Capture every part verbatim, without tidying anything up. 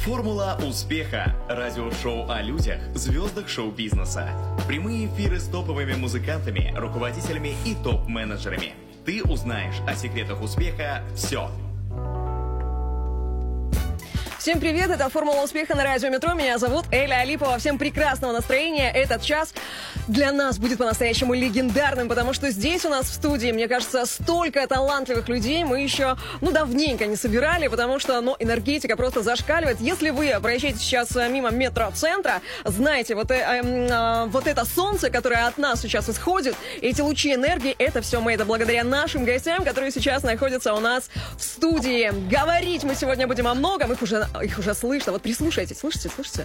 Формула успеха. Радиошоу о людях, звездах шоу-бизнеса. Прямые эфиры с топовыми музыкантами, руководителями и топ-менеджерами. Ты узнаешь о секретах успеха все. Всем привет, это «Формула успеха» на радио Метро. Меня зовут Эля Алипова. Всем прекрасного настроения. Этот час для нас будет по-настоящему легендарным, потому что здесь у нас в студии, мне кажется, столько талантливых людей мы еще, ну, давненько не собирали, потому что, ну, энергетика просто зашкаливает. Если вы проезжаете сейчас мимо метроцентра, знаете, вот, э, э, вот это солнце, которое от нас сейчас исходит, эти лучи энергии, это все мы, это благодаря нашим гостям, которые сейчас находятся у нас в студии. Говорить мы сегодня будем о многом, их уже Их уже слышно. Вот прислушайтесь. Слышите, слышите?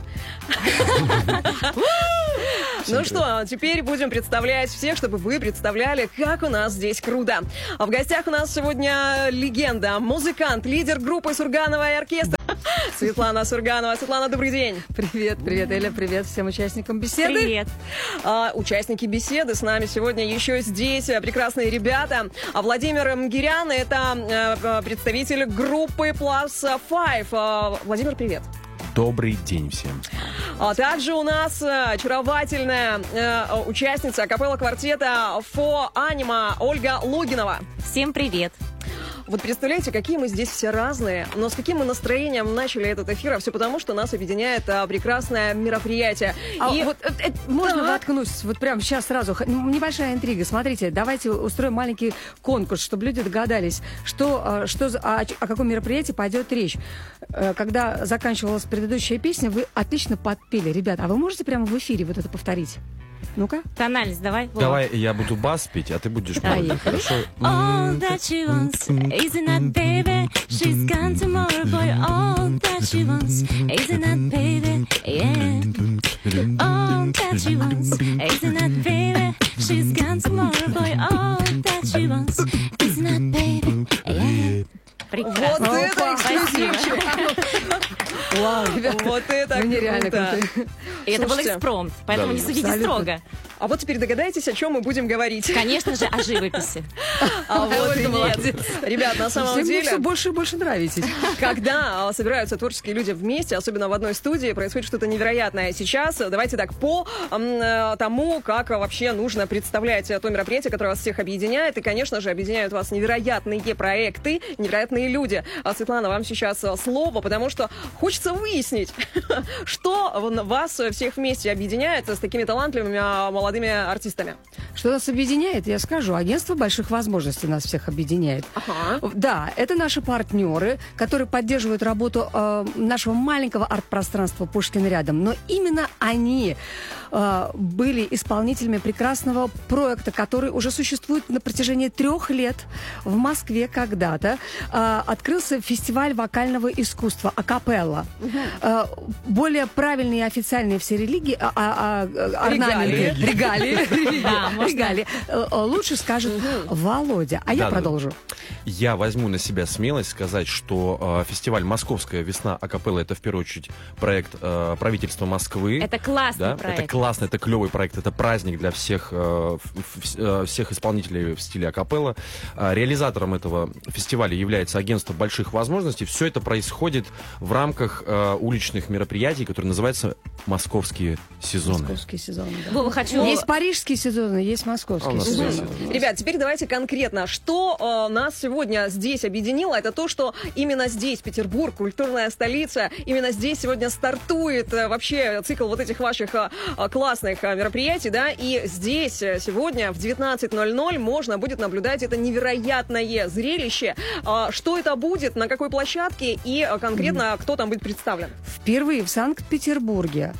Ну что, теперь будем представлять всех, чтобы вы представляли, как у нас здесь круто. А в гостях у нас сегодня легенда, музыкант, лидер группы «Сурганова и оркестр» Светлана Сурганова. Светлана, добрый день. Привет, привет, Эля, привет всем участникам беседы. Привет. А, участники беседы с нами сегодня еще здесь прекрасные ребята. А Владимир Мгирян — это а, представитель группы Plus Five. А, Владимир, привет. Добрый день всем. А также у нас очаровательная э, участница акапелла-квартета Фо Анима Ольга Логинова. Всем привет. Вот представляете, какие мы здесь все разные, но с каким мы настроением начали этот эфир, а все потому, что нас объединяет а, прекрасное мероприятие. А И вот э, э, можно да. воткнусь вот прямо сейчас сразу. Х- Небольшая интрига. Смотрите, давайте устроим маленький конкурс, чтобы люди догадались, что, что за- о, о каком мероприятии пойдет речь. Э, Когда заканчивалась предыдущая песня, вы отлично подпели. Ребят, а вы можете прямо в эфире вот это повторить? Ну-ка. Тональность давай. Давай я буду бас петь, а ты будешь петь. Хорошо? All that she wants isn't that baby. She's gone tomorrow, boy. All that she wants isn't that baby. Yeah. All that she wants isn't that baby. She's gone tomorrow, boy. All that she wants isn't that baby. Yeah. Прекрасно. вот это эксклюзивчик. Вау, ребята. Вот это Вы нереально круто. крутые. И это был Слушайте, экспромт, поэтому да, не судите абсолютно. строго. А вот теперь догадайтесь, о чем мы будем говорить. Конечно же, о живописи. А вот и нет. Ребят, на самом Всем мне деле... все больше и больше нравитесь. Когда а, собираются творческие люди вместе, особенно в одной студии, происходит что-то невероятное. Сейчас давайте так, по м, э, тому, как вообще нужно представлять то мероприятие, которое вас всех объединяет. И, конечно же, объединяют вас невероятные проекты, невероятные люди. А, Светлана, вам сейчас а, слово, потому что хочется выяснить, что вас всех вместе объединяет с такими талантливыми а, молодыми артистами. Что нас объединяет, я скажу. Агентство больших возможностей нас всех объединяет. Ага. Да, это наши партнеры, которые поддерживают работу э, нашего маленького арт-пространства «Пушкин рядом». Но именно они э, были исполнителями прекрасного проекта, который уже существует на протяжении трех лет в Москве когда-то. Э, открылся фестиваль вокального искусства «Акапелла». Угу. Э, более правильные и официальные все религии, а, а, а, орнаменты, регалии, Да, можно. регалии, э, э, лучше скажет Володя. А я Да, да. продолжу. Я возьму на себя смелость сказать, что э, фестиваль «Московская весна акапелла» — это в первую очередь проект э, правительства Москвы. Это классный Да? проект. Это классно, это клевый проект, это праздник для всех, э, в- в- э, всех исполнителей в стиле акапелла. Э, Реализатором этого фестиваля является агентство больших возможностей. Все это происходит в рамках э, уличных мероприятий, которые называются «Московские сезоны». Московский сезон, да. Вова, хочу... Есть парижские сезоны, есть А у московские нас сезоны. все. Ребят, теперь давайте конкретно, что э, нас сегодня здесь объединило, это то, что именно здесь, Петербург, культурная столица, именно здесь сегодня стартует э, вообще цикл вот этих ваших э, э, классных э, мероприятий, да, и здесь э, сегодня в девятнадцать ноль ноль можно будет наблюдать это невероятное зрелище. Э, что это будет, на какой площадке и э, конкретно кто там будет представлен? Впервые в Санкт-Петербурге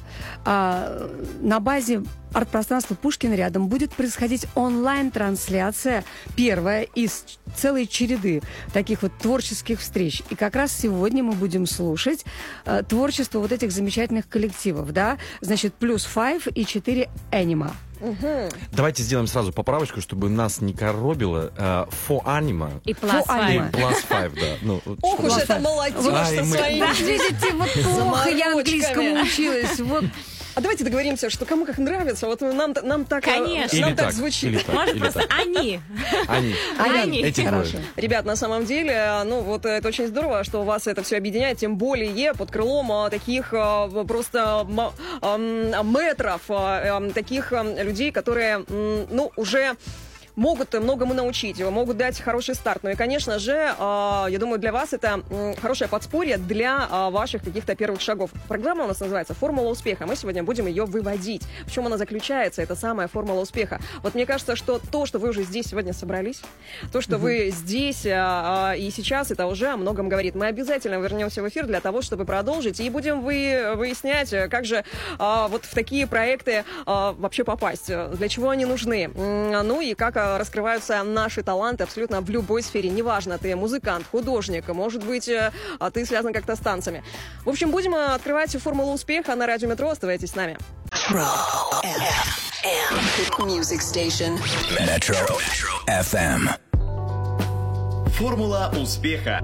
а, на базе арт-пространства «Пушкин рядом» будет происходить онлайн-трансляция, первая из целой череды таких вот творческих встреч. И как раз сегодня мы будем слушать э, творчество вот этих замечательных коллективов, да, значит, Plus Five и четыре Anima. Угу. Давайте сделаем сразу поправочку, чтобы нас не коробило. Э, Фо Анима И Фу, Plus Анима. Five. Plus Five, да. Ну, вот Ох чтобы- уж это молодежь Ай, со мы- своими... Видите, вот плохо я Заморочками. английскому училась. Вот А давайте договоримся, что кому как нравится. Вот нам, нам так, Конечно. нам Или так, так, звучит. или так, Может, или просто так. они. Они. Они. Эти Хорошо. двое. Ребят, на самом деле, ну вот это очень здорово, что у вас это все объединяет, тем более под крылом а, таких а, просто м- а, мэтров, а, а, таких а, людей, которые, м, ну, уже могут многому научить, могут дать хороший старт. Ну и, конечно же, э, я думаю, для вас это м, хорошее подспорье для э, ваших каких-то первых шагов. Программа у нас называется «Формула успеха». Мы сегодня будем ее выводить. В чем она заключается, эта самая формула успеха? Вот мне кажется, что то, что вы уже здесь сегодня собрались, то, что вы здесь э, э, и сейчас, это уже о многом говорит. Мы обязательно вернемся в эфир для того, чтобы продолжить, и будем вы, выяснять, как же э, вот в такие проекты э, вообще попасть, для чего они нужны, М, ну и как раскрываются наши таланты абсолютно в любой сфере. Неважно, ты музыкант, художник, может быть, э, ты связан как-то с танцами. В общем, будем э, открывать формулу успеха на радио Метро. Оставайтесь с нами. Music station. Metro эф эм. Формула успеха.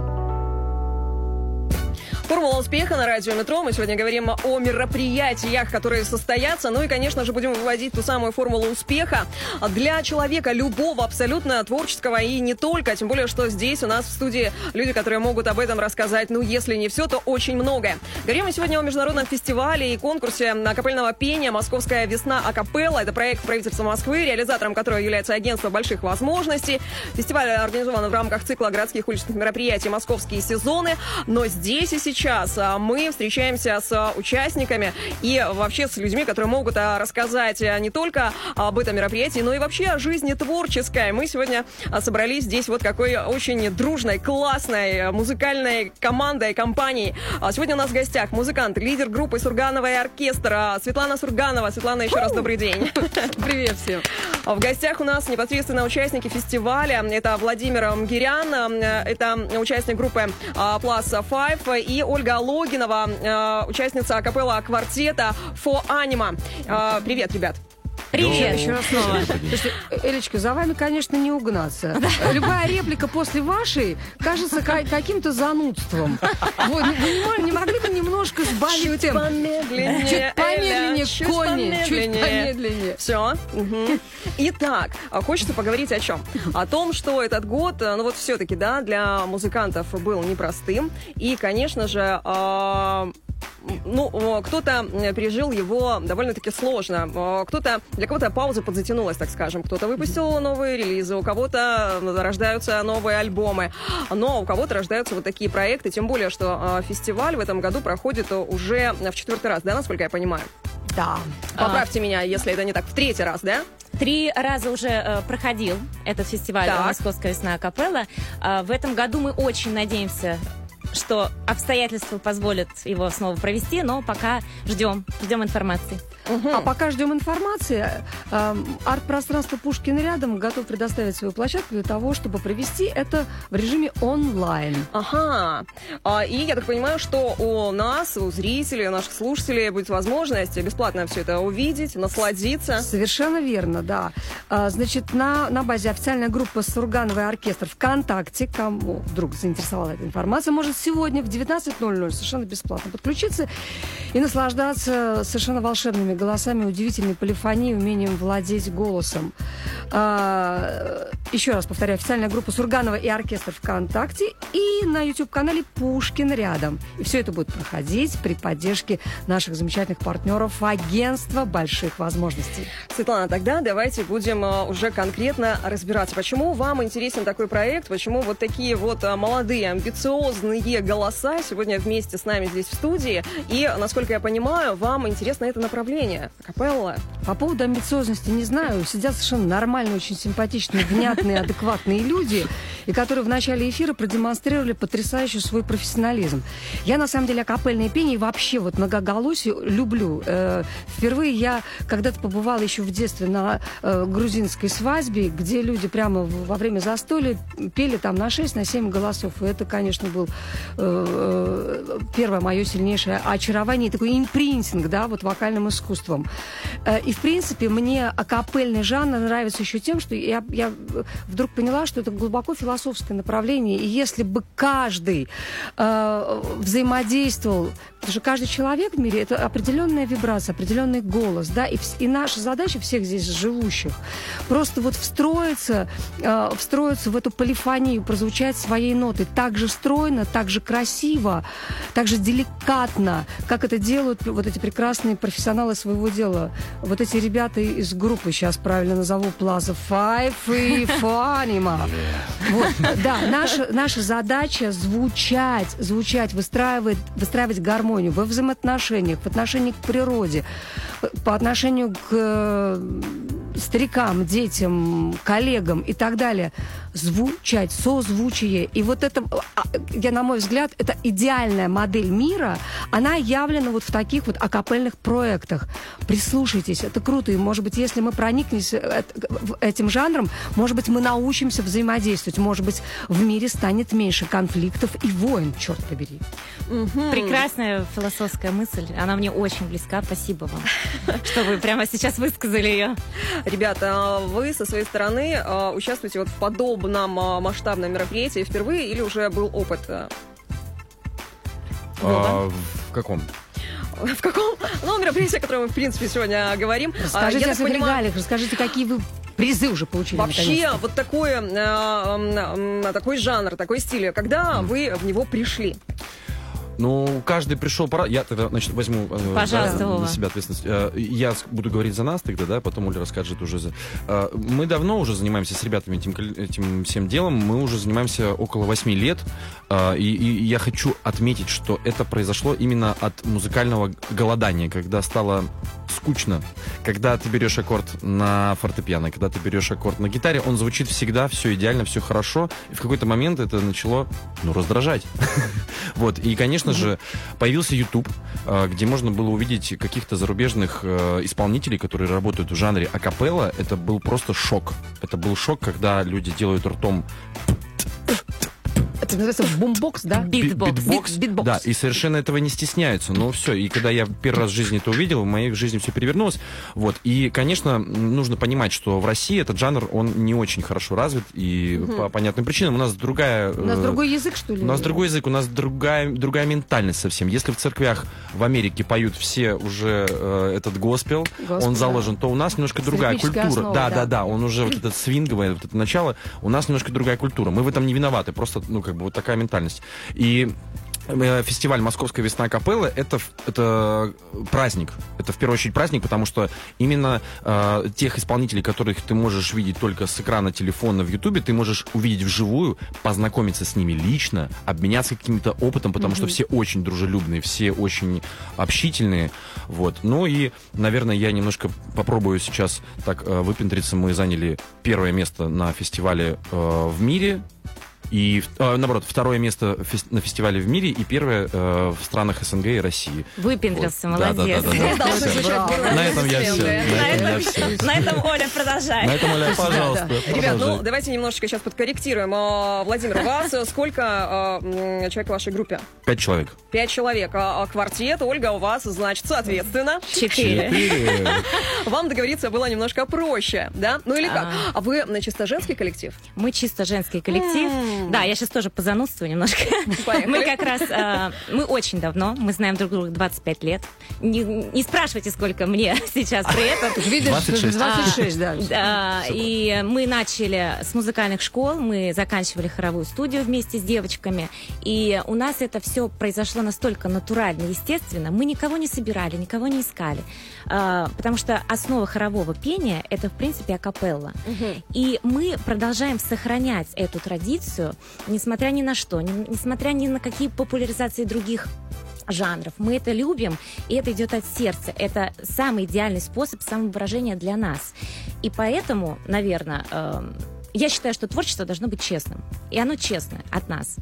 Формула успеха на радио Метро. Мы сегодня говорим о мероприятиях, которые состоятся. Ну и, конечно же, будем выводить ту самую формулу успеха для человека любого, абсолютно творческого и не только. Тем более, что здесь у нас в студии люди, которые могут об этом рассказать. Ну, если не все, то очень многое. Говорим мы сегодня о международном фестивале и конкурсе акапельного пения «Московская весна акапелла». Это проект правительства Москвы, реализатором которого является агентство больших возможностей. Фестиваль организован в рамках цикла городских уличных мероприятий «Московские сезоны». Но здесь и сейчас Сейчас мы встречаемся с участниками и вообще с людьми, которые могут рассказать не только об этом мероприятии, но и вообще о жизни творческой. Мы сегодня собрались здесь вот какой очень дружной, классной музыкальной командой, компанией. Сегодня у нас в гостях музыкант, лидер группы «Сурганова и оркестра» Светлана Сурганова. Светлана, еще раз добрый день. Привет всем. В гостях у нас непосредственно участники фестиваля. Это Владимир Мгирян, это участник группы Plus Five, и Ольга Логинова, участница акапелла квартета «Фо Анима». Привет, ребят. Привет. Еще раз снова. Слушайте, Элечка, за вами, конечно, не угнаться. Любая реплика после вашей кажется ка- каким-то занудством. Вот, вы не, не могли бы немножко сбавить темп? Помедленнее, Чуть помедленнее, Эля, чуть кони, чуть помедленнее. помедленнее. Все. Итак, хочется поговорить о чем? О том, что этот год, ну вот все-таки, да, для музыкантов был непростым. И, конечно же, э, ну, кто-то пережил его довольно-таки сложно. Кто-то, для кого-то пауза подзатянулась, так скажем. Кто-то выпустил новые релизы, у кого-то рождаются новые альбомы. Но у кого-то рождаются вот такие проекты. Тем более, что фестиваль в этом году проходит уже в четвертый раз, да, насколько я понимаю? Да. Поправьте меня, если это не так. В третий раз, да? Три раза уже э, проходил этот фестиваль Так. «Московская весна акапелла». Э, в этом году мы очень надеемся, что обстоятельства позволят его снова провести, но пока ждем, ждем информации. А пока ждем информации, э, арт-пространство «Пушкин рядом» готов предоставить свою площадку для того, чтобы провести это в режиме онлайн. Ага. А, и я так понимаю, что у нас, у зрителей, у наших слушателей будет возможность бесплатно все это увидеть, насладиться. Совершенно верно, да. А, значит, на, на базе официальная группа «Сурганова и оркестр» ВКонтакте, кому вдруг заинтересовала эта информация, может сегодня в девятнадцать ноль ноль совершенно бесплатно подключиться и наслаждаться совершенно волшебными голосами, удивительной полифонией, умением владеть голосом. А, еще раз повторяю, официальная группа «Сурганова и оркестр» ВКонтакте и на YouTube-канале «Пушкин рядом». И все это будет проходить при поддержке наших замечательных партнеров агентства больших возможностей. Светлана, тогда давайте будем а, уже конкретно разбираться. Почему вам интересен такой проект? Почему вот такие вот а, молодые, амбициозные голоса сегодня вместе с нами здесь в студии? И, насколько я понимаю, вам интересно это направление. Акапелла. По поводу амбициозности не знаю. Сидят совершенно нормальные, очень симпатичные, внятные, адекватные люди, и которые в начале эфира продемонстрировали потрясающий свой профессионализм. Я, на самом деле, акапельное пение и вообще вот многоголосие люблю. Э, впервые я когда-то побывала еще в детстве на э, грузинской свадьбе, где люди прямо во время застолья пели там на шесть, на семь голосов. И это, конечно, был э, э, первое мое сильнейшее очарование, такой импринтинг, да, вот вокальным искусством. И, в принципе, мне акапельный жанр нравится еще тем, что я, я вдруг поняла, что это глубоко философское направление. И если бы каждый э, взаимодействовал Потому что каждый человек в мире — это определенная вибрация, определенный голос, да, и, вс- и наша задача всех здесь живущих просто вот встроиться, э, встроиться в эту полифонию, прозвучать своей нотой так же стройно, так же красиво, так же деликатно, как это делают вот эти прекрасные профессионалы своего дела. Вот эти ребята из группы, сейчас правильно назову, Plaza Five и Фанима. Вот, да, наша, наша задача звучать, звучать, выстраивать, выстраивать гармонию во взаимоотношениях, в отношении к природе, по отношению к э, старикам, детям, коллегам и так далее. Звучать, созвучие. И вот это, я, на мой взгляд, это идеальная модель мира. Она явлена вот в таких вот акапельных проектах. Прислушайтесь, это круто. И, может быть, если мы проникнемся этим жанром, может быть, мы научимся взаимодействовать. Может быть, в мире станет меньше конфликтов и войн, черт побери. Мгм. Прекрасная философская мысль. Она мне очень близка. Спасибо вам, что вы прямо сейчас высказали ее. Ребята, вы со своей стороны а, участвуете вот в подобном а, масштабном мероприятии впервые или уже был опыт? а? А, в каком? В каком? Ну, мероприятии, о котором мы, в принципе, сегодня говорим. А, Расскажите я о так своих понимаю, регалиях, расскажите, какие вы призы уже получили. вообще наконец-то. вот такой, а, м, м, такой жанр, такой стиль, когда вы в него пришли? Ну, каждый пришел пора. Я тогда, значит, возьму э, Пожалуйста, да, Вова. на себя ответственность. Э, я с- буду говорить за нас тогда, да, потом Оля расскажет уже за. Э, мы давно уже занимаемся с ребятами этим, кол- этим всем делом. Мы уже занимаемся около восьми лет. Э, и, и я хочу отметить, что это произошло именно от музыкального голодания, когда стало скучно. Когда ты берешь аккорд на фортепиано, когда ты берешь аккорд на гитаре, он звучит всегда, все идеально, все хорошо. И в какой-то момент это начало, ну, раздражать. Вот. И, конечно же, появился YouTube, э, где можно было увидеть каких-то зарубежных э, исполнителей, которые работают в жанре акапелла. Это был просто шок. Это был шок, когда люди делают ртом Это называется бумбокс, да? би- Битбокс. битбокс. Бит- битбокс. Да, и совершенно этого не стесняются. Ну, все. И когда я первый раз в жизни это увидел, в моей жизни все перевернулось. Вот. И, конечно, нужно понимать, что в России этот жанр, он не очень хорошо развит. И по понятным причинам у нас другая... У нас э, другой язык, что ли? У нас другой язык, у нас другая, другая ментальность совсем. Если в церквях в Америке поют все уже э, этот госпел, Госпел, он да. заложен, то у нас немножко другая Ритмическая культура. основа, да, да. да, да, он уже вот этот свинговое, вот это начало, у нас немножко другая культура. Мы в этом не виноваты, просто, ну, как бы вот такая ментальность. И э, фестиваль «Московская весна капеллы» это, в- это праздник. Это в первую очередь праздник, потому что именно э, тех исполнителей, которых ты можешь видеть только с экрана телефона в Ютубе, ты можешь увидеть вживую, познакомиться с ними лично, обменяться каким-то опытом, потому что все очень дружелюбные, все очень общительные. Вот. Ну и, наверное, я немножко попробую сейчас так э, выпендриться. Мы заняли первое место на фестивале э, в мире. И, э, наоборот, второе место фес- на фестивале в мире и первое э, в странах СНГ и России. Выпендрился, Вот. Да, да, молодец. да, да, да. Должны Всё. звучать бурные На этом я все. аплодисменты. На На этом я этом, все. на этом Оля продолжает. На этом, Оля, пожалуйста. да. Ребят, ну продолжай. давайте немножечко сейчас подкорректируем. А, Владимир, у вас э, сколько а, м, человек в вашей группе? Пять человек. Пять человек. А а квартет, Ольга, у вас, значит, соответственно, Четыре. Четыре. вам договориться было немножко проще, да? Ну или как? А. А вы на чисто женский коллектив? Мы чисто женский коллектив. М. Да, я сейчас тоже позанудствую немножко. Поехали. Мы как раз, э, мы очень давно, мы знаем друг друга двадцать пять лет. Не, не спрашивайте, сколько мне сейчас при этом. Видишь, двадцать шесть. двадцать шесть, да. Да, и мы начали с музыкальных школ, мы заканчивали хоровую студию вместе с девочками, и у нас это все произошло настолько натурально, естественно, мы никого не собирали, никого не искали, А, потому что основа хорового пения — это, в принципе, акапелла. И мы продолжаем сохранять эту традицию, несмотря ни на что, ни- несмотря ни на какие популяризации других жанров. Мы это любим, и это идет от сердца. Это самый идеальный способ самовыражения для нас. И поэтому, наверное, эм, я считаю, что творчество должно быть честным. И оно честное от нас.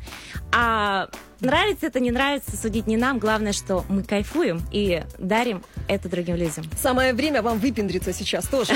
А нравится это, не нравится, судить не нам. Главное, что мы кайфуем и дарим это другим людям. Самое время вам выпендриться сейчас тоже.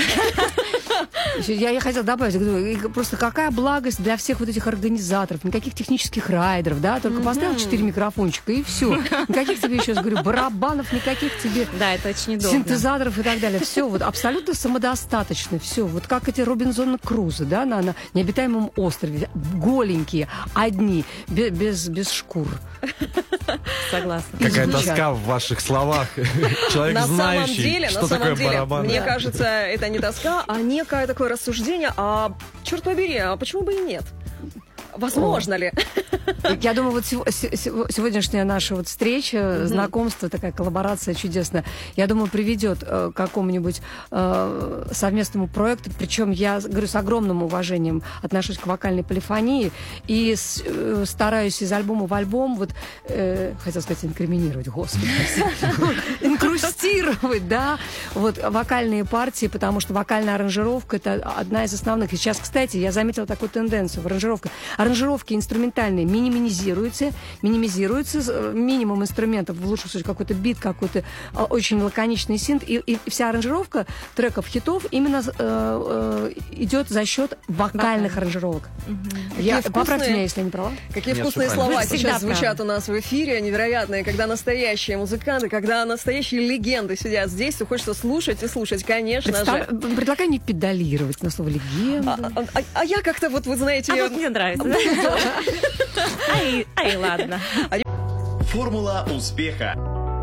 Еще Я, я хотела добавить, говорю, и просто какая благость для всех вот этих организаторов, никаких технических райдеров, да, только поставил четыре микрофончика и все. Никаких тебе, еще раз говорю, барабанов, никаких тебе Да, это очень удобно. синтезаторов и так далее. Все вот абсолютно самодостаточно. Все. Вот как эти Робинзон Крузы, да, на, на необитаемом острове. Голенькие, одни, бе- без, без шкур. Согласна. Какая звучат. тоска в ваших словах. Человек На самом знающий, деле, что на самом такое деле, барабан. мне Да. кажется, это не тоска, а некое такое рассуждение, а черт побери, а почему бы и нет? Возможно ли? Я думаю, вот сего- се- се- сегодняшняя наша вот встреча, знакомство, такая коллаборация чудесная, я думаю, приведет э, к какому-нибудь э, совместному проекту. Причем я говорю с огромным уважением отношусь к вокальной полифонии и с- э, стараюсь из альбома в альбом, вот, э, хотел сказать, инкриминировать, господи, инкрустировать, да, вот вокальные партии, потому что вокальная аранжировка — это одна из основных. И сейчас, кстати, я заметила такую тенденцию в аранжировках. Аранжировки инструментальные минимизируются, минимизируются, э, минимум инструментов, в лучшем случае какой-то бит, какой-то э, очень лаконичный синт, и, и вся аранжировка треков хитов именно э, э, идет за счет вокальных аранжировок. Я, Какие поправьте вкусные. меня, если я не права. Какие Нет, вкусные всё правильно. слова Вы всегда сейчас звучат у нас в эфире, невероятные, когда настоящие музыканты, когда настоящие легенды сидят здесь, то хочется слушать и слушать, конечно Представ- же. Предлагаю не педалировать на слово легенда. А, а- а- а я как-то вот, вы знаете, А я- вот мне нравится. Ай, ай, ладно. Формула успеха.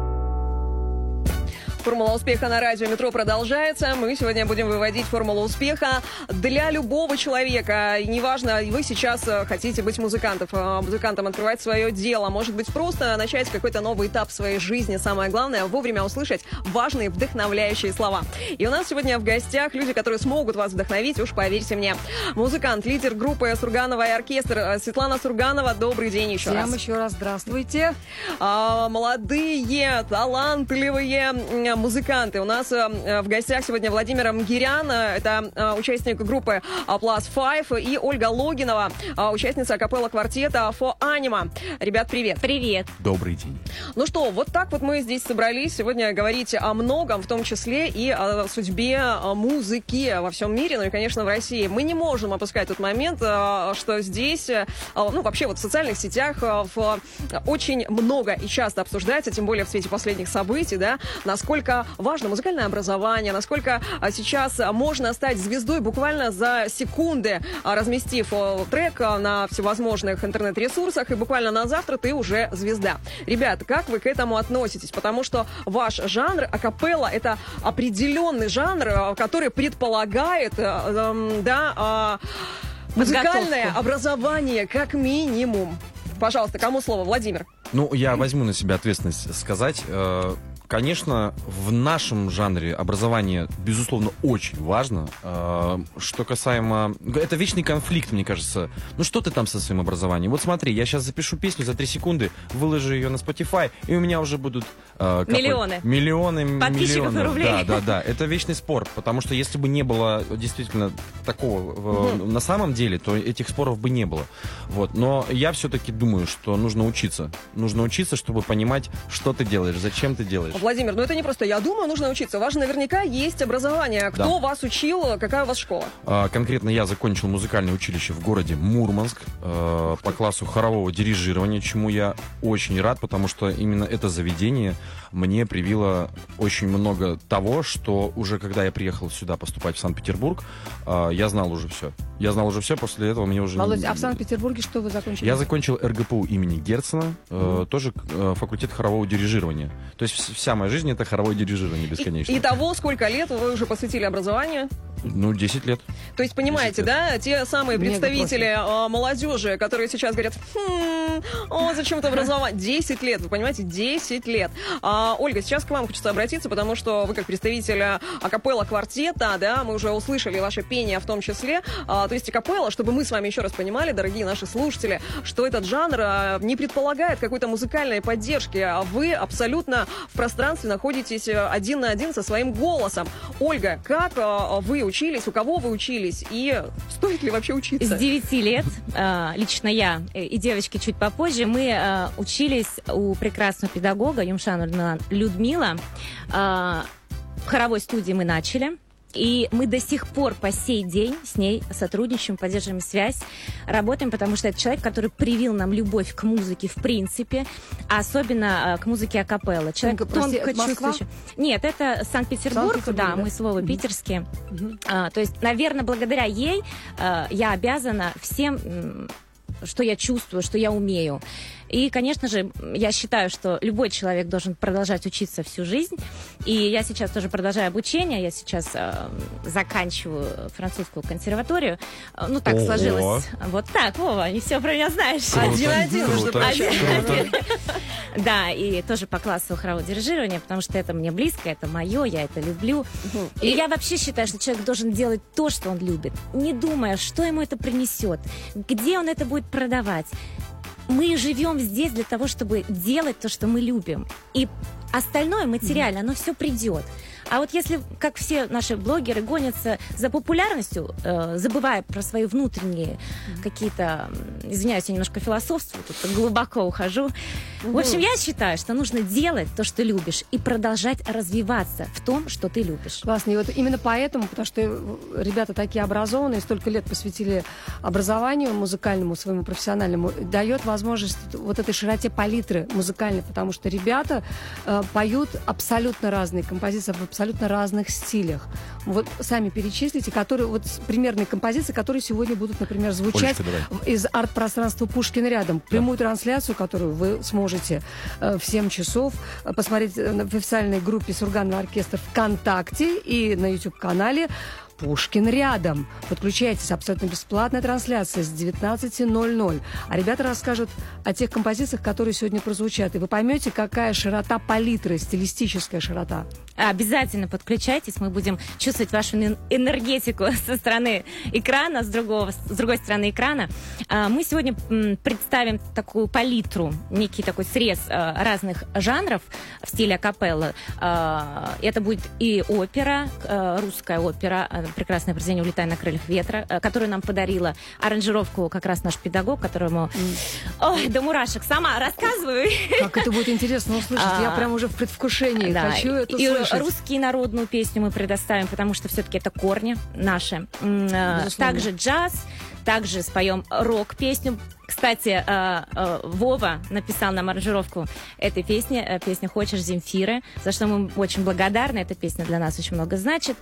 Формула успеха на радио Метро продолжается. Мы сегодня будем выводить формулу успеха для любого человека. И неважно, вы сейчас э, хотите быть музыкантом, э, музыкантом, открывать свое дело. Может быть, просто начать какой-то новый этап в своей жизни. Самое главное — вовремя услышать важные, вдохновляющие слова. И у нас сегодня в гостях люди, которые смогут вас вдохновить, уж поверьте мне. Музыкант, лидер группы «Сурганова и оркестр» э, Светлана Сурганова. Добрый день еще раз. Всем еще раз здравствуйте. А, молодые, талантливые м, музыканты. У нас э, в гостях сегодня Владимир Мгирян, э, это э, участник группы а, Plus Five, и Ольга Логинова, э, участница акапелла квартета For Anima. Ребят, привет. Привет. Добрый день. Ну что, вот так вот мы здесь собрались сегодня говорить о многом, в том числе и о судьбе э, музыки во всем мире, ну и, конечно, в России. Мы не можем опускать тот момент, э, что здесь, э, ну, вообще вот в социальных сетях э, в, очень много и часто обсуждается, тем более в свете последних событий, да, насколько важно музыкальное образование, насколько а, сейчас а, можно стать звездой буквально за секунды, а, разместив а, трек а, на всевозможных интернет-ресурсах, и буквально на завтра ты уже звезда. Ребят, как вы к этому относитесь? Потому что ваш жанр акапелла — это определенный жанр, а, который предполагает, а, а, да, а, музыкальное Подготовку. образование как минимум. Пожалуйста, кому слово? Владимир. Ну, я возьму на себя ответственность сказать. Э, Конечно, в нашем жанре образование, безусловно, очень важно. Э, Что касаемо... Это вечный конфликт, мне кажется. Ну, что ты там со своим образованием? Вот смотри, я сейчас запишу песню за три секунды, выложу ее на Spotify, и у меня уже будут... э, капать- Миллионы. Миллионы, Подписчиков миллионы. и рублей. Да, да, да. Это вечный спор, потому что если бы не было действительно такого э, на самом деле, то этих споров бы не было. Вот. Но я все-таки думаю, что нужно учиться. Нужно учиться, чтобы понимать, что ты делаешь, зачем ты делаешь. Владимир, ну это не просто я думаю, нужно учиться. У вас же наверняка есть образование. Кто Да. вас учил? Какая у вас школа? А, Конкретно я закончил музыкальное училище в городе Мурманск э, по классу хорового дирижирования, чему я очень рад, потому что именно это заведение мне привило очень много того, что уже когда я приехал сюда поступать в Санкт-Петербург, э, я знал уже все. Я знал уже все, после этого мне уже... Володь, не- а в Санкт-Петербурге что вы закончили? Я закончил эр гэ пэ у имени Герцена, э, тоже э, факультет хорового дирижирования. То есть вс- вся моя жизнь — это хоровое дирижирование бесконечно. Итого, сколько лет вы уже посвятили образованию? Ну, десять лет. То есть, понимаете, десять да, те самые Мега представители а, молодежи, которые сейчас говорят, хм, о, зачем это образование? десять лет, вы понимаете, десять лет. А, Ольга, сейчас к вам хочется обратиться, потому что вы как представитель акапелла квартета, да, мы уже услышали ваше пение в том числе. А, то есть акапелла, чтобы мы с вами еще раз понимали, дорогие наши слушатели, что этот жанр а, не предполагает какой-то музыкальной поддержки, а вы абсолютно в пространстве находитесь один на один со своим голосом. Ольга, как а, вы учились, у кого вы учились и стоит ли вообще учиться? С девяти лет, э, лично я э, и девочки чуть попозже, мы э, учились у прекрасного педагога Юмшанова Людмила. Э, В хоровой студии мы начали. И мы до сих пор по сей день с ней сотрудничаем, поддерживаем связь, работаем, потому что это человек, который привил нам любовь к музыке в принципе, а особенно э, к музыке акапелла. Человек Тонко, прости, тонко это Москва? чувствующий. Нет, это Санкт-Петербург, Санкт-Петербург, да, да? мы с Вовой питерские. А, то есть, наверное, благодаря ей э, я обязана всем, м, что я чувствую, что я умею. И, конечно же, я считаю, что любой человек должен продолжать учиться всю жизнь. И я сейчас тоже продолжаю обучение. Я сейчас э, заканчиваю французскую консерваторию. Ну, так Ого. сложилось. Вот так, Вова, не все про меня знаешь. Один-один, между Круто. прочим. Да, и тоже по классу хорового дирижирования, потому что это мне близко, это мое, я это люблю. И я вообще считаю, что человек должен делать то, что он любит, не думая, что ему это принесет, где он это будет продавать. Мы живем здесь для того, чтобы делать то, что мы любим. И остальное материально, оно все придет. А вот если, как все наши блогеры, гонятся за популярностью, э, забывая про свои внутренние какие-то, извиняюсь, я немножко философствую, тут глубоко ухожу. В общем, я считаю, что нужно делать то, что любишь, и продолжать развиваться в том, что ты любишь. Классно. И вот именно поэтому, потому что ребята такие образованные, столько лет посвятили образованию музыкальному, своему профессиональному, дает возможность вот этой широте палитры музыкальной, потому что ребята э, поют абсолютно разные композиции в абсолютно разных стилях. Вот сами перечислите, которые, вот примерные композиции, которые сегодня будут, например, звучать Олечка, давай. из арт-пространства Пушкин рядом. Прямую трансляцию, которую вы сможете э, в семь часов посмотреть в официальной группе Сурганова оркестр ВКонтакте и на YouTube-канале «Пушкин рядом». Подключайтесь, абсолютно бесплатная трансляция с девятнадцати ноль-ноль. А ребята расскажут о тех композициях, которые сегодня прозвучат. И вы поймете, какая широта палитры, стилистическая широта. Обязательно подключайтесь, мы будем чувствовать вашу энергетику со стороны экрана, с, другого, с другой стороны экрана. Мы сегодня представим такую палитру, некий такой срез разных жанров в стиле акапелла. Это будет и опера, русская опера, прекрасное произведение «Улетай на крыльях ветра», которую нам подарила аранжировку как раз наш педагог, которому... Ой, до мурашек, сама рассказываю. Как это будет интересно услышать. Я прям уже в предвкушении. Да. Хочу это и услышать. Русскую народную песню мы предоставим, потому что все-таки это корни наши. Безусловно. Также джаз, также споем рок-песню. Кстати, Вова написал нам аранжировку этой песни, песня «Хочешь» Земфиры, за что мы очень благодарны. Эта песня для нас очень много значит.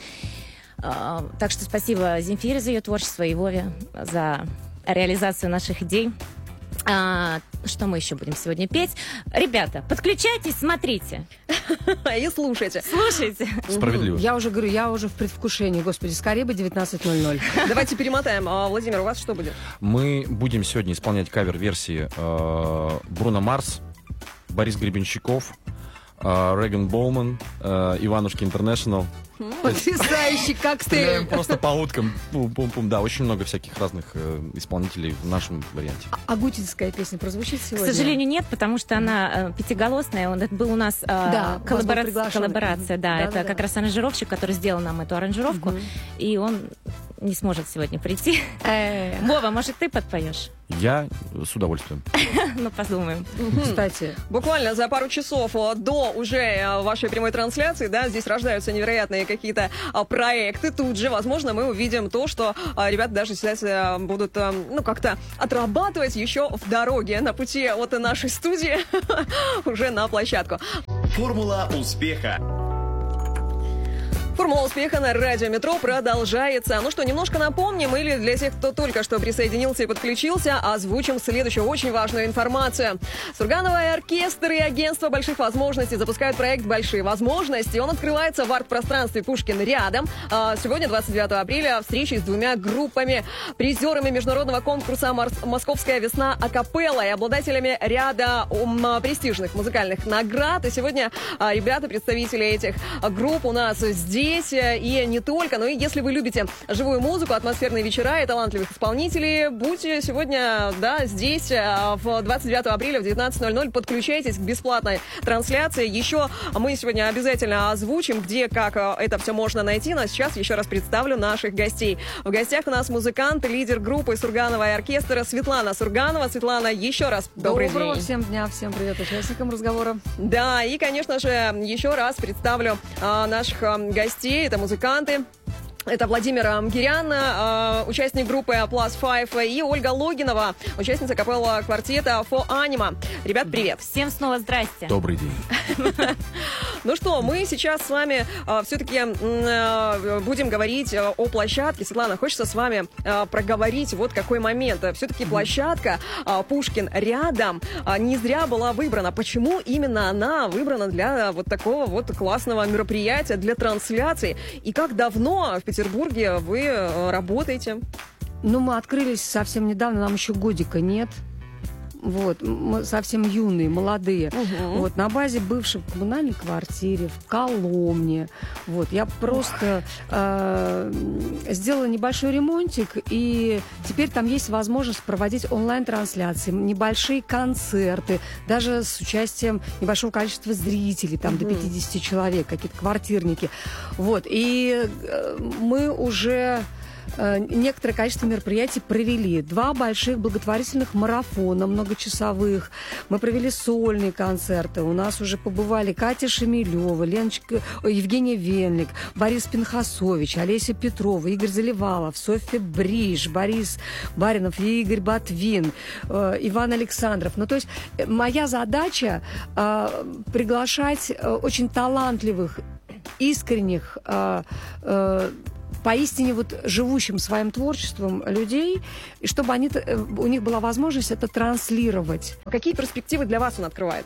Так что спасибо Земфире за ее творчество и Вове за реализацию наших идей. А, что мы еще будем сегодня петь? Ребята, подключайтесь, смотрите. И слушайте. Слушайте. Справедливо. Я уже говорю, я уже в предвкушении. Господи, скорее бы девятнадцать ноль-ноль. Давайте перемотаем. А, Владимир, у вас что будет? Мы будем сегодня исполнять кавер-версии э, Бруно Марс, Борис Гребенщиков, э, Реган Боуман, э, Иванушки Интернешнл. Потрясающий Стреляем коктейль. просто по уткам. Пум-пум-пум. Да, очень много всяких разных э, исполнителей в нашем варианте. А гутинская песня прозвучит К сегодня? сожалению, нет, потому что она э, пятиголосная. Он, это был у нас э, Да, у вас был коллабора- приглашенный. коллаборация. Да, Да, это да, да. как раз аранжировщик, который сделал нам эту аранжировку. И он не сможет сегодня прийти. Э, Вова, может, ты подпоешь? Я с удовольствием. Ну, подумаем. Кстати, Буквально за пару часов а, до уже а, вашей прямой трансляции, да, здесь рождаются невероятные какие-то а, проекты. Тут же, возможно, мы увидим то, что а, ребята даже сейчас а, будут, а, ну, как-то отрабатывать еще в дороге на пути от нашей студии уже на площадку. Формула успеха. Формула успеха на радио Метро продолжается. Ну что, немножко напомним, или для тех, кто только что присоединился и подключился, озвучим следующую очень важную информацию. Сургановый оркестр и агентство больших возможностей запускают проект «Большие возможности». Он открывается в арт-пространстве «Пушкин рядом». А сегодня, двадцать девятого апреля, встречи с двумя группами, призерами международного конкурса «Московская весна акапелла» и обладателями ряда ум, престижных музыкальных наград. И сегодня а, ребята, представители этих групп у нас здесь. И не только, но и если вы любите живую музыку, атмосферные вечера и талантливых исполнителей, будьте сегодня, да, здесь в двадцать девятого апреля в девятнадцать ноль-ноль, подключайтесь к бесплатной трансляции. Еще мы сегодня обязательно озвучим, где, как это все можно найти, но сейчас еще раз представлю наших гостей. В гостях у нас музыкант, лидер группы Сурганова и оркестра Светлана Сурганова. Светлана, еще раз добрый доброго день. всем дня, всем привет участникам разговора. Да, и, конечно же, еще раз представлю а, наших а, гостей. Это музыканты. Это Владимир Мгирян, э, участник группы Plus Five, и Ольга Логинова, участница капелла квартета For Anima. Ребят, привет. Всем снова здрасте. Добрый день. Ну что, мы сейчас с вами а, все-таки а, будем говорить а, о площадке. Светлана, хочется с вами а, проговорить вот какой момент. Все-таки площадка а, Пушкин рядом а, не зря была выбрана. Почему именно она выбрана для вот такого вот классного мероприятия, для трансляции? И как давно в Петербурге вы а, работаете? Ну, мы открылись совсем недавно, нам еще годика нет. Вот, мы совсем юные, молодые. Угу. Вот, на базе бывшей коммунальной квартиры в Коломне. Вот, я просто э, сделала небольшой ремонтик, и теперь там есть возможность проводить онлайн-трансляции, небольшие концерты, даже с участием небольшого количества зрителей, там угу. до пятидесяти человек, какие-то квартирники. Вот, и э, мы уже... некоторое количество мероприятий провели. Два больших благотворительных марафона многочасовых. Мы провели сольные концерты. У нас уже побывали Катя Шемелева, Леночка, Евгения Венлик, Борис Пинхасович, Олеся Петрова, Игорь Заливалов, Софья Бриж, Борис Баринов, Игорь Ботвин, э, Иван Александров. Ну, то есть моя задача э, приглашать э, очень талантливых, искренних, э, э, поистине вот живущим своим творчеством людей, и чтобы они, у них была возможность это транслировать. Какие перспективы для вас он открывает?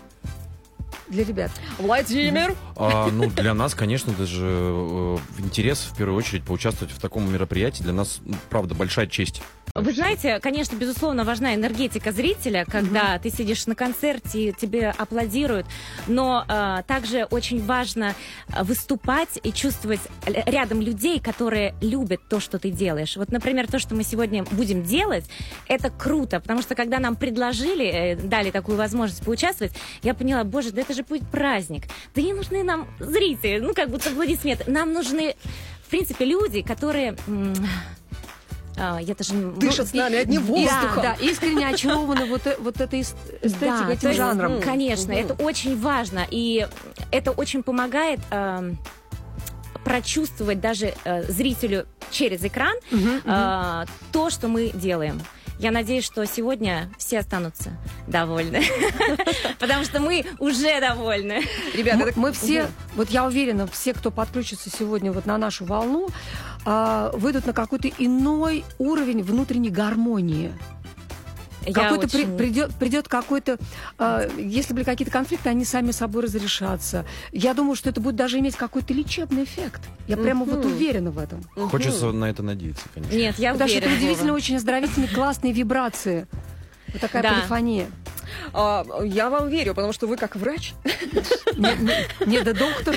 Для ребят. Владимир? А, ну, для нас, конечно, даже э, интерес, в первую очередь, поучаствовать в таком мероприятии. Для нас, правда, большая честь. Вы знаете, конечно, безусловно, важна энергетика зрителя, когда mm-hmm. ты сидишь на концерте, тебе аплодируют, но э, также очень важно выступать и чувствовать рядом людей, которые любят то, что ты делаешь. Вот, например, то, что мы сегодня будем делать, это круто, потому что когда нам предложили, э, дали такую возможность поучаствовать, я поняла, боже, да это же будет праздник. Да не нужны нам зрители, ну, как будто аплодисменты. Нам нужны, в принципе, люди, которые... М- А, я даже... Дышат с нами одним воздухом. Да, да, искренне очарованы вот, вот этой эстетикой, да, этим есть, жанром. Конечно, угу. это очень важно. И это очень помогает э, прочувствовать даже э, зрителю через экран угу, э, угу. то, что мы делаем. Я надеюсь, что сегодня все останутся довольны. Потому что мы уже довольны. Ребята, мы все, вот я уверена, все, кто подключится сегодня вот на нашу волну, выйдут на какой-то иной уровень внутренней гармонии. Какой-то очень... при, придет, придет какой-то... Э, если были какие-то конфликты, они сами собой разрешатся. Я думаю, что это будет даже иметь какой-то лечебный эффект. Я uh-huh. прямо вот уверена в этом. Uh-huh. Хочется на это надеяться, конечно. Нет, я Потому уверена. Потому что это удивительно очень оздоровительные, классные вибрации. Вот такая да. полифония. А, я вам верю, потому что вы как врач. Не да доктор.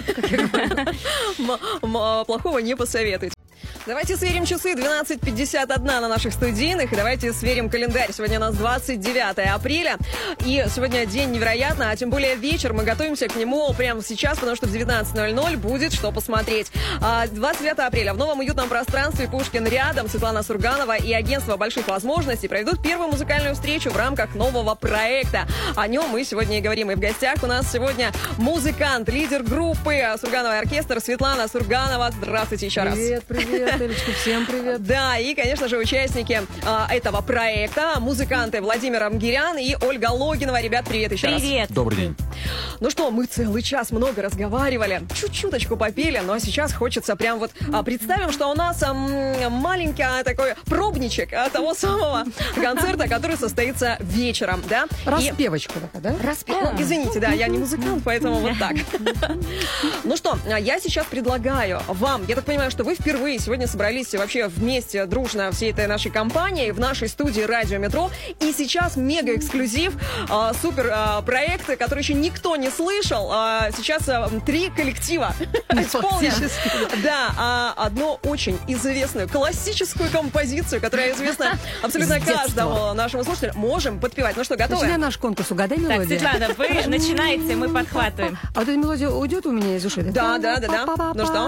Плохого не посоветуете. Давайте сверим часы, двенадцать пятьдесят один на наших студийных, и давайте сверим календарь. Сегодня у нас двадцать девятое апреля, и сегодня день невероятно, а тем более вечер, мы готовимся к нему прямо сейчас, потому что в девятнадцать ноль ноль будет что посмотреть. двадцать девятое апреля в новом уютном пространстве Пушкин рядом Светлана Сурганова и агентство больших возможностей проведут первую музыкальную встречу в рамках нового проекта. О нем мы сегодня и говорим. И в гостях у нас сегодня музыкант, лидер группы Сургановый оркестр Светлана Сурганова. Здравствуйте еще раз. Привет, привет. Элечка, всем привет. Да, и, конечно же, участники а, этого проекта, музыканты Владимир Амгирян и Ольга Логинова. Ребят, привет еще привет. раз. Привет. Добрый день. Ну что, мы целый час много разговаривали, чуть-чуточку попели, но сейчас хочется прям вот а, представим, что у нас а, маленький а, такой пробничек а, того самого концерта, который состоится вечером, да? Распевочка и... такая, да? Распев... Ну, извините, да, я не музыкант, поэтому вот так. Ну что, я сейчас предлагаю вам, я так понимаю, что вы впервые сегодня собрались вообще вместе, дружно, всей этой нашей компанией в нашей студии «Радио Метро». И сейчас мега-эксклюзив, а, супер а, проект, который еще никто не слышал. А, сейчас а, три коллектива исполнят. Да, а, одну очень известную классическую композицию, которая известна абсолютно каждому нашему слушателю. Можем подпевать. Ну что, готовы? Начинаем наш конкурс «Угадай мелодию». Так, Светлана, вы начинаете, мы подхватываем. А вот эта мелодия уйдет у меня из ушей? Да, да, да, да. Ну что?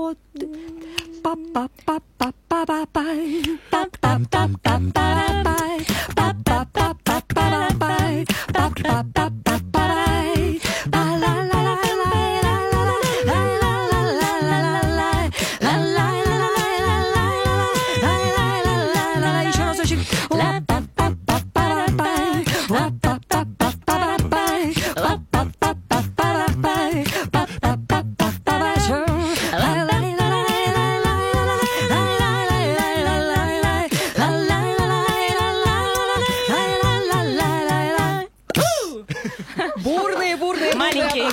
Еще раз очень.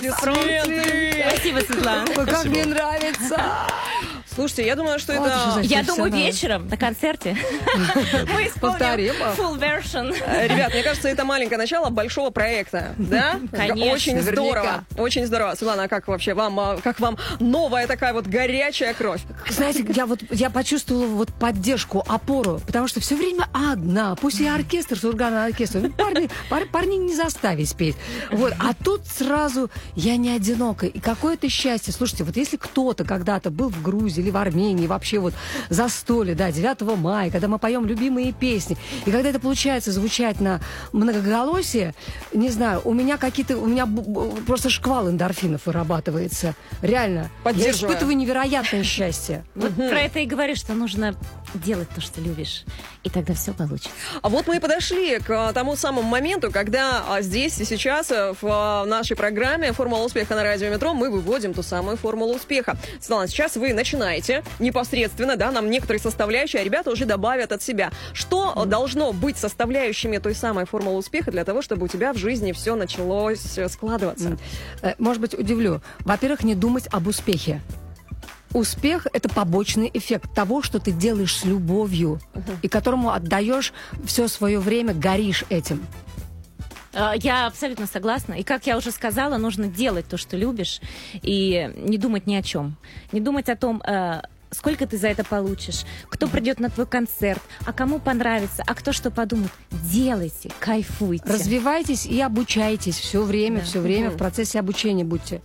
Аплодисменты. Спасибо, Светлана. Ой, как мне нравится. Слушайте, я думаю, что Вот это... же Я профессионал. думаю, вечером на концерте мы Повторим. исполним full version. Э, Ребят, мне кажется, это маленькое начало большого проекта, да? Конечно, Очень наверняка. здорово, очень здорово. Светлана, а как вообще вам, а, как вам новая такая вот горячая кровь? Знаете, я вот я почувствовала вот поддержку, опору, потому что все время одна, пусть и оркестр, сурганный оркестр, ну, парни, пар- парни не заставить спеть. Вот, а тут сразу я не одинока, и какое-то счастье. Слушайте, вот если кто-то когда-то был в Грузии или в Армении, вообще вот застолье, да, девятого мая, когда мы поем любимые песни, и когда это получается звучать на многоголосие, не знаю, у меня какие-то, у меня б- б- просто шквал эндорфинов вырабатывается. Реально. Я Поддерживаю. испытываю невероятное счастье. Вот про это и говорю, что нужно делать то, что любишь, и тогда все получится. А вот мы и подошли к а, тому самому моменту, когда а, здесь и сейчас а, в а, нашей программе «Формула успеха» на радио Метро мы выводим ту самую формулу успеха. Светлана, сейчас вы начинаете непосредственно, да, нам некоторые составляющие, а ребята уже добавят от себя. Что а, должно быть составляющими той самой формулы успеха для того, чтобы у тебя в жизни все началось э, складываться? Э, Может быть, удивлю. Во-первых, не думать об успехе. Успех – это побочный эффект того, что ты делаешь с любовью, и которому отдаешь все свое время, горишь этим. Э, Я абсолютно согласна. И, как я уже сказала, нужно делать то, что любишь, и не думать ни о чем. Не думать о том, э, сколько ты за это получишь, кто придет на твой концерт, а кому понравится, а кто что подумает. Делайте, кайфуйте. Развивайтесь и обучайтесь все время, Да. все время в процессе обучения будьте.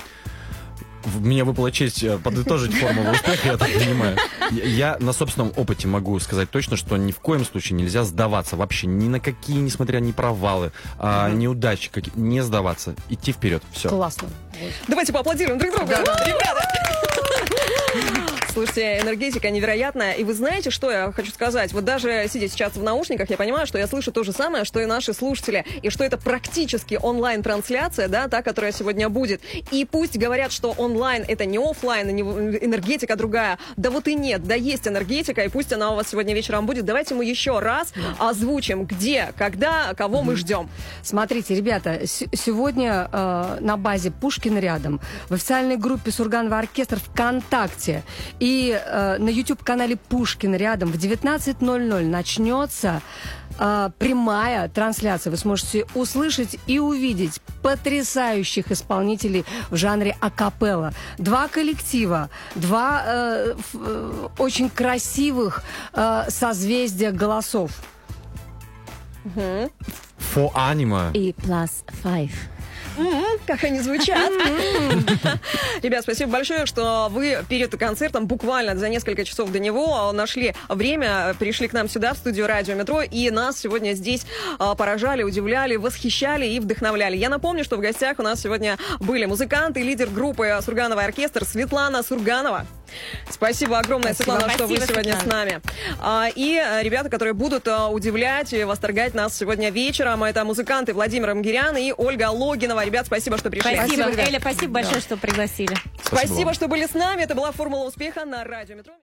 В- Мне выпала честь э, подытожить формулу успеха, я так понимаю. Я, я на собственном опыте могу сказать точно, что ни в коем случае нельзя сдаваться вообще ни на какие, несмотря ни провалы, а, неудачи, какие, не сдаваться, идти вперед. Все. Классно. Давайте поаплодируем друг другу. Ребята! Слушайте, энергетика невероятная. И вы знаете, что я хочу сказать? Вот даже сидя сейчас в наушниках, я понимаю, что я слышу то же самое, что и наши слушатели. И что это практически онлайн-трансляция, да, та, которая сегодня будет. И пусть говорят, что онлайн это не офлайн, и не энергетика другая. Да вот и нет, да есть энергетика, и пусть она у вас сегодня вечером будет. Давайте мы еще раз озвучим, где, когда, кого мы ждем. Смотрите, ребята, с- сегодня э, на базе Пушкин рядом, в официальной группе Сурганова оркестр ВКонтакте и э, на YouTube-канале Пушкин рядом в девятнадцать ноль ноль начнется э, прямая трансляция. Вы сможете услышать и увидеть потрясающих исполнителей в жанре акапелла. Два коллектива, два э, ф- э, очень красивых э, созвездия голосов. For Anima. И plus five. Как они звучат. Ребят, спасибо большое, что вы перед концертом буквально за несколько часов до него нашли время, пришли к нам сюда, в студию Радио Метро, и нас сегодня здесь а, поражали, удивляли, восхищали и вдохновляли. Я напомню, что в гостях у нас сегодня были музыканты, лидер группы «Сургановый оркестр» Светлана Сурганова. Спасибо огромное, Спасибо. Светлана, что вы Спасибо, сегодня Светлана. с нами. А, И а, ребята, которые будут а, удивлять и восторгать нас сегодня вечером, это музыканты Владимир Мгирян и Ольга Логинова. Ребят, спасибо, что пришли. Спасибо, Спасибо, ребят. Эля, спасибо большое, что пригласили. Спасибо, вам. что были с нами. Это была «Формула успеха» на Радио Метро.